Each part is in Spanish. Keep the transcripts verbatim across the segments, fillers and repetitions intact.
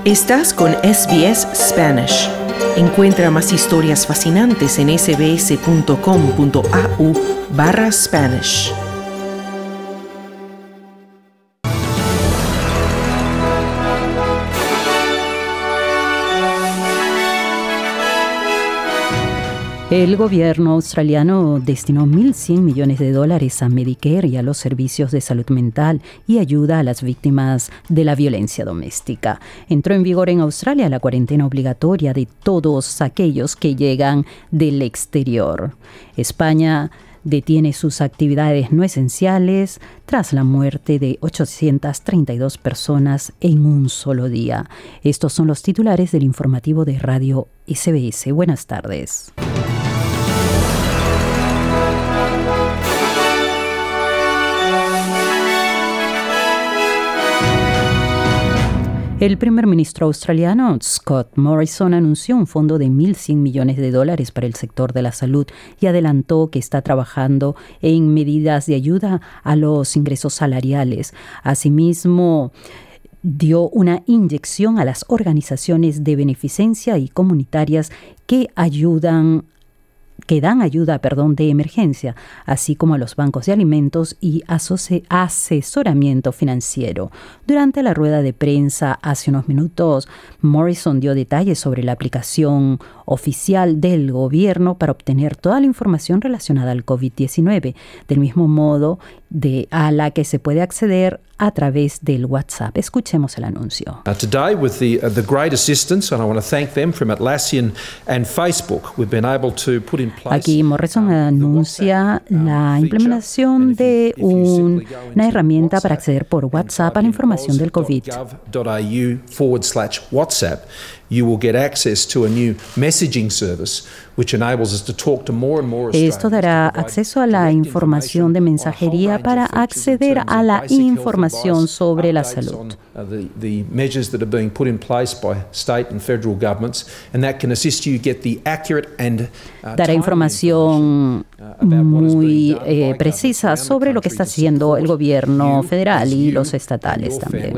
Estás con S B S Spanish. Encuentra más historias fascinantes en sbs.com.au barra Spanish. El gobierno australiano destinó mil cien millones de dólares a Medicare y a los servicios de salud mental y ayuda a las víctimas de la violencia doméstica. Entró en vigor en Australia la cuarentena obligatoria de todos aquellos que llegan del exterior. España detiene sus actividades no esenciales tras la muerte de ochocientas treinta y dos personas en un solo día. Estos son los titulares del informativo de Radio S B S. Buenas tardes. El primer ministro australiano, Scott Morrison, anunció un fondo de mil cien millones de dólares para el sector de la salud y adelantó que está trabajando en medidas de ayuda a los ingresos salariales. Asimismo, dio una inyección a las organizaciones de beneficencia y comunitarias que ayudan que dan ayuda, perdón, de emergencia, así como a los bancos de alimentos y asoci- asesoramiento financiero. Durante la rueda de prensa hace unos minutos, Morrison dio detalles sobre la aplicación oficial del gobierno para obtener toda la información relacionada al COVID diecinueve, del mismo modo de, a la que se puede acceder a través del WhatsApp. Escuchemos el anuncio. Uh, today, with the uh, the great assistance, and I want to thank them from Atlassian and Facebook, we've been able to put in place. Aquí Morrison anuncia la implementación de un, una herramienta para acceder por WhatsApp a la información del COVID. forward slash WhatsApp, you will get access to a new messaging service which enables us to talk to more and more Australians. Esto dará acceso a la información de mensajería para acceder a la información sobre la salud. The, the measures that are being put in place by state and federal governments, and that can assist you get the accurate and uh, dará información muy eh, precisa sobre lo que está haciendo el gobierno federal y los estatales también.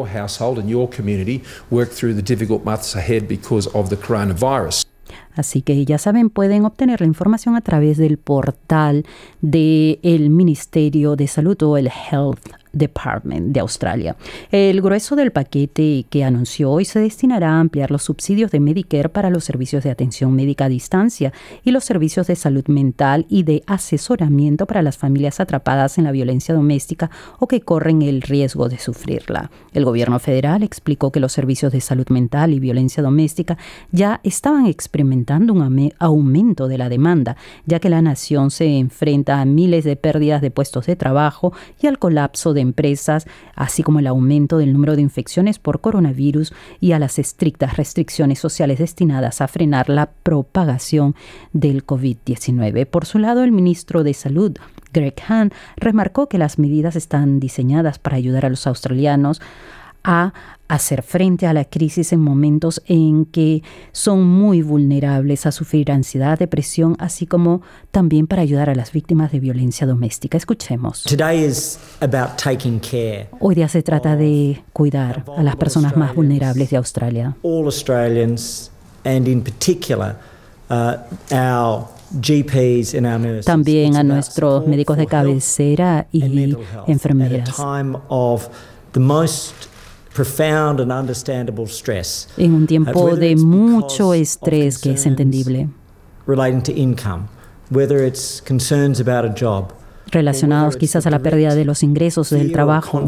Así que ya saben, pueden obtener la información a través del portal del Ministerio de Salud o el Health Department de Australia. El grueso del paquete que anunció hoy se destinará a ampliar los subsidios de Medicare para los servicios de atención médica a distancia y los servicios de salud mental y de asesoramiento para las familias atrapadas en la violencia doméstica o que corren el riesgo de sufrirla. El gobierno federal explicó que los servicios de salud mental y violencia doméstica ya estaban experimentando un aumento de la demanda, ya que la nación se enfrenta a miles de pérdidas de puestos de trabajo y al colapso de empresas, así como el aumento del número de infecciones por coronavirus y a las estrictas restricciones sociales destinadas a frenar la propagación del COVID diecinueve. Por su lado, el ministro de Salud, Greg Hunt, remarcó que las medidas están diseñadas para ayudar a los australianos a hacer frente a la crisis en momentos en que son muy vulnerables a sufrir ansiedad, depresión, así como también para ayudar a las víctimas de violencia doméstica. Escuchemos. Today is about taking care. Hoy día se trata de cuidar a las personas más vulnerables de Australia. All Australians, and in particular, uh, our G Ps and our nurses. También a nuestros médicos de cabecera y enfermeras. At a time of the most profound and understandable stress. En un tiempo de mucho estrés que es entendible. Relating to income, whether it's concerns about a job, relacionados quizás a la pérdida de los ingresos del trabajo.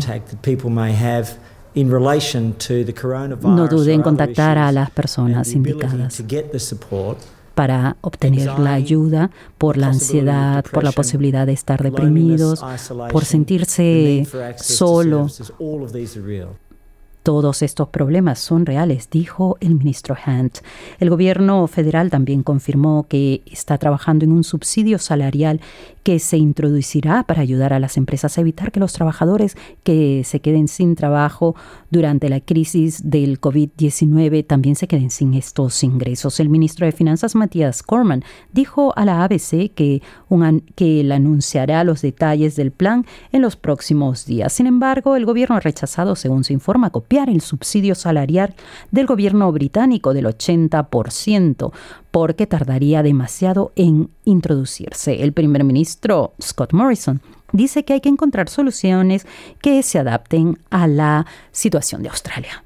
No duden en contactar a las personas indicadas para obtener la ayuda por la ansiedad, por la posibilidad de estar deprimidos, por sentirse solos. Todos estos problemas son reales, dijo el ministro Hunt. El gobierno federal también confirmó que está trabajando en un subsidio salarial que se introducirá para ayudar a las empresas a evitar que los trabajadores que se queden sin trabajo durante la crisis del COVID diecinueve también se queden sin estos ingresos. El ministro de Finanzas, Matías Cormann, dijo a la A B C que, un, que él anunciará los detalles del plan en los próximos días. Sin embargo, el gobierno ha rechazado, según se informa, copiar ampliar el subsidio salarial del gobierno británico del ochenta por ciento, porque tardaría demasiado en introducirse. El primer ministro Scott Morrison dice que hay que encontrar soluciones que se adapten a la situación de Australia.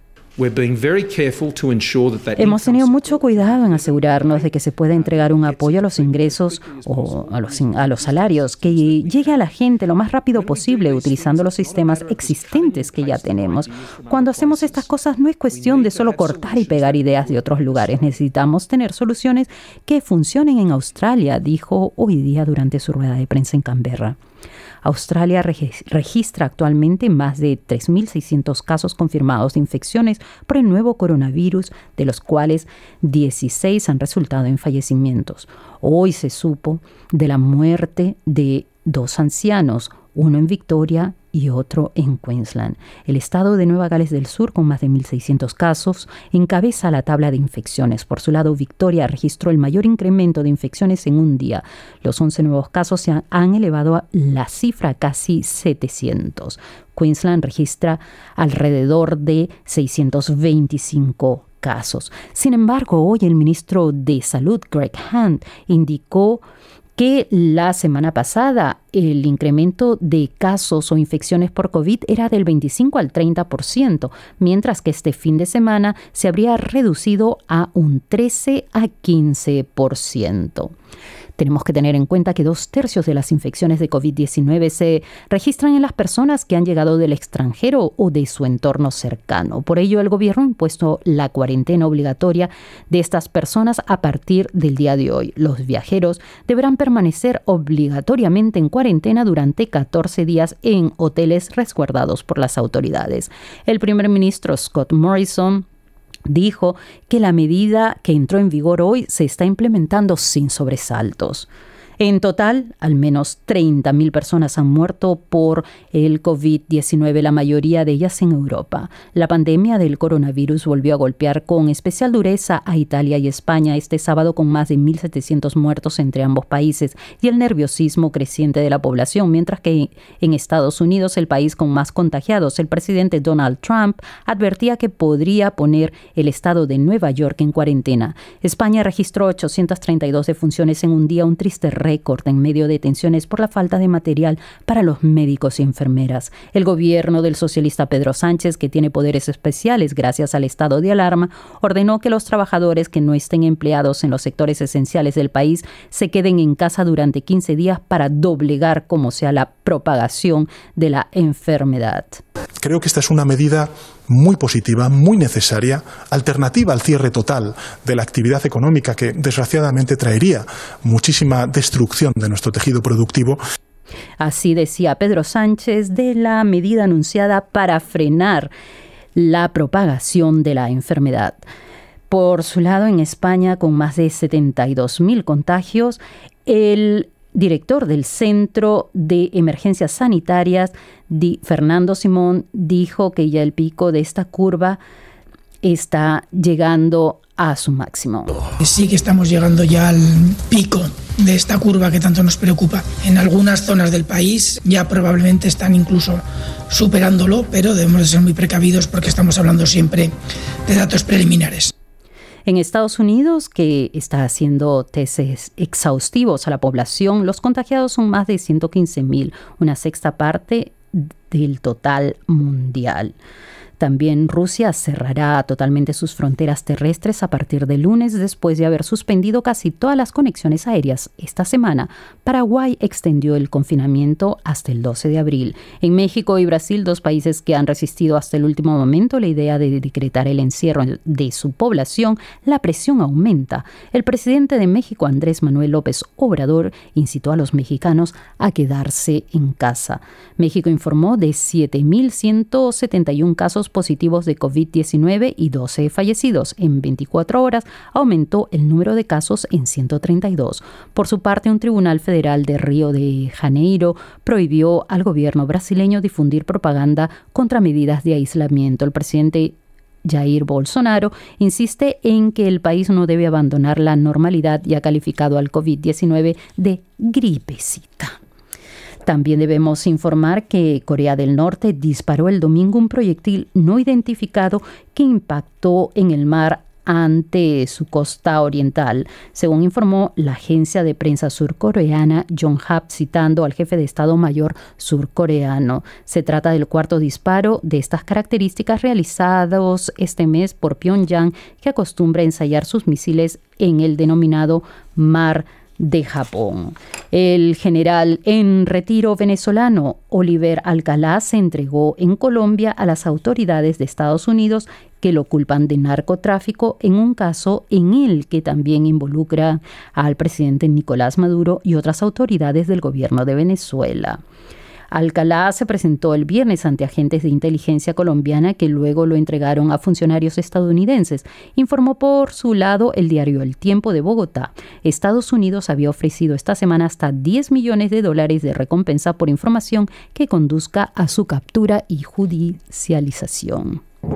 Hemos tenido mucho cuidado en asegurarnos de que se pueda entregar un apoyo a los ingresos o a los, a los salarios que llegue a la gente lo más rápido posible utilizando los sistemas existentes que ya tenemos. Cuando hacemos estas cosas no es cuestión de solo cortar y pegar ideas de otros lugares. Necesitamos tener soluciones que funcionen en Australia, dijo hoy día durante su rueda de prensa en Canberra. Australia registra actualmente más de tres mil seiscientos casos confirmados de infecciones por el nuevo coronavirus, de los cuales dieciséis han resultado en fallecimientos. Hoy se supo de la muerte de dos ancianos, uno en Victoria y otro en Queensland. El estado de Nueva Gales del Sur, con más de mil seiscientos casos, encabeza la tabla de infecciones. Por su lado, Victoria registró el mayor incremento de infecciones en un día. Los once nuevos casos se han, han elevado a la cifra a casi setecientos. Queensland registra alrededor de seiscientos veinticinco casos. Sin embargo, hoy el ministro de Salud, Greg Hunt, indicó que la semana pasada el incremento de casos o infecciones por COVID era del veinticinco al treinta por ciento, mientras que este fin de semana se habría reducido a un trece a quince por ciento. Tenemos que tener en cuenta que dos tercios de las infecciones de COVID diecinueve se registran en las personas que han llegado del extranjero o de su entorno cercano. Por ello, el gobierno ha impuesto la cuarentena obligatoria de estas personas a partir del día de hoy. Los viajeros deberán permanecer obligatoriamente en cuarentena durante catorce días en hoteles resguardados por las autoridades. El primer ministro Scott Morrison dijo que la medida que entró en vigor hoy se está implementando sin sobresaltos. En total, al menos treinta mil personas han muerto por el COVID diecinueve, la mayoría de ellas en Europa. La pandemia del coronavirus volvió a golpear con especial dureza a Italia y España este sábado, con más de mil setecientos muertos entre ambos países y el nerviosismo creciente de la población, mientras que en Estados Unidos, el país con más contagiados, el presidente Donald Trump advertía que podría poner el estado de Nueva York en cuarentena. España registró ochocientas treinta y dos defunciones en un día, un triste récord en medio de tensiones por la falta de material para los médicos y enfermeras. El gobierno del socialista Pedro Sánchez, que tiene poderes especiales gracias al estado de alarma, ordenó que los trabajadores que no estén empleados en los sectores esenciales del país se queden en casa durante quince días para doblegar como sea la propagación de la enfermedad. Creo que esta es una medida muy positiva, muy necesaria, alternativa al cierre total de la actividad económica que desgraciadamente traería muchísima destrucción de nuestro tejido productivo. Así decía Pedro Sánchez de la medida anunciada para frenar la propagación de la enfermedad. Por su lado, en España, con más de setenta y dos mil contagios, el director del Centro de Emergencias Sanitarias, Di Fernando Simón, dijo que ya el pico de esta curva está llegando a su máximo. Sí que estamos llegando ya al pico de esta curva que tanto nos preocupa. En algunas zonas del país ya probablemente están incluso superándolo, pero debemos de ser muy precavidos porque estamos hablando siempre de datos preliminares. En Estados Unidos, que está haciendo testes exhaustivos a la población, los contagiados son más de ciento quince mil, una sexta parte del total mundial. También Rusia cerrará totalmente sus fronteras terrestres a partir de lunes, después de haber suspendido casi todas las conexiones aéreas esta semana. Paraguay extendió el confinamiento hasta el doce de abril. En México y Brasil, dos países que han resistido hasta el último momento la idea de decretar el encierro de su población, la presión aumenta. El presidente de México, Andrés Manuel López Obrador, incitó a los mexicanos a quedarse en casa. México informó de siete mil ciento setenta y uno casos positivos de COVID diecinueve y doce fallecidos. En veinticuatro horas aumentó el número de casos en ciento treinta y dos. Por su parte, un tribunal federal de Río de Janeiro prohibió al gobierno brasileño difundir propaganda contra medidas de aislamiento. El presidente Jair Bolsonaro insiste en que el país no debe abandonar la normalidad y ha calificado al COVID diecinueve de gripecita. También debemos informar que Corea del Norte disparó el domingo un proyectil no identificado que impactó en el mar ante su costa oriental, según informó la agencia de prensa surcoreana Yonhap, citando al jefe de Estado Mayor surcoreano. Se trata del cuarto disparo de estas características realizados este mes por Pyongyang, que acostumbra ensayar sus misiles en el denominado Mar de Japón. El general en retiro venezolano Oliver Alcalá se entregó en Colombia a las autoridades de Estados Unidos, que lo culpan de narcotráfico en un caso en el que también involucra al presidente Nicolás Maduro y otras autoridades del gobierno de Venezuela. Alcalá se presentó el viernes ante agentes de inteligencia colombiana que luego lo entregaron a funcionarios estadounidenses. Informó por su lado el diario El Tiempo de Bogotá. Estados Unidos había ofrecido esta semana hasta diez millones de dólares de recompensa por información que conduzca a su captura y judicialización.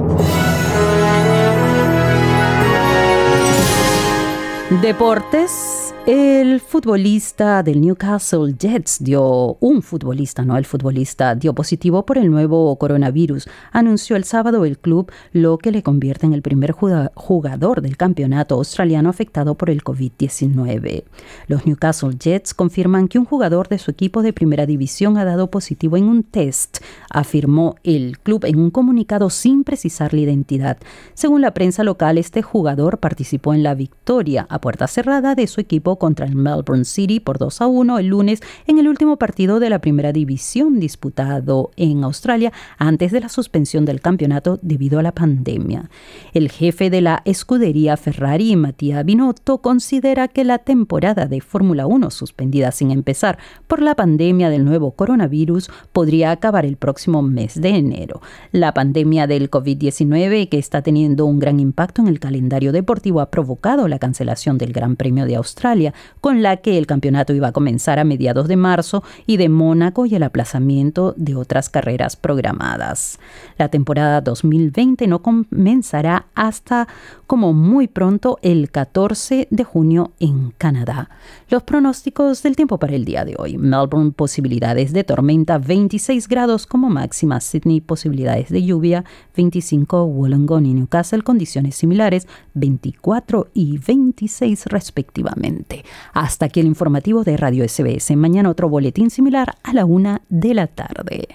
Deportes. El futbolista del Newcastle Jets dio, un futbolista, no el futbolista, dio positivo por el nuevo coronavirus. Anunció el sábado el club, lo que le convierte en el primer jugador del campeonato australiano afectado por el covid diecinueve. Los Newcastle Jets confirman que un jugador de su equipo de primera división ha dado positivo en un test, afirmó el club en un comunicado sin precisar la identidad. Según la prensa local, este jugador participó en la victoria a puerta cerrada de su equipo contra el Melbourne City por dos a uno el lunes en el último partido de la primera división disputado en Australia antes de la suspensión del campeonato debido a la pandemia. El jefe de la escudería Ferrari, Mattia Binotto, considera que la temporada de Fórmula uno suspendida sin empezar por la pandemia del nuevo coronavirus podría acabar el próximo mes de enero. La pandemia del covid diecinueve, que está teniendo un gran impacto en el calendario deportivo, ha provocado la cancelación del Gran Premio de Australia, con la que el campeonato iba a comenzar a mediados de marzo, y de Mónaco, y el aplazamiento de otras carreras programadas. La temporada dos mil veinte no comenzará hasta como muy pronto el catorce de junio en Canadá. Los pronósticos del tiempo para el día de hoy: Melbourne, posibilidades de tormenta, veintiséis grados como máxima; Sydney, posibilidades de lluvia, veinticinco; Wollongong y Newcastle, condiciones similares, veinticuatro y veintiséis respectivamente. Hasta aquí el informativo de Radio S B S. Mañana otro boletín similar a la una de la tarde.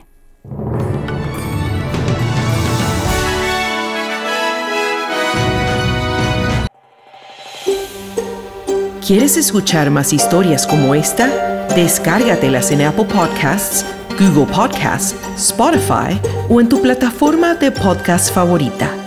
¿Quieres escuchar más historias como esta? Descárgatelas en Apple Podcasts, Google Podcasts, Spotify o en tu plataforma de podcast favorita.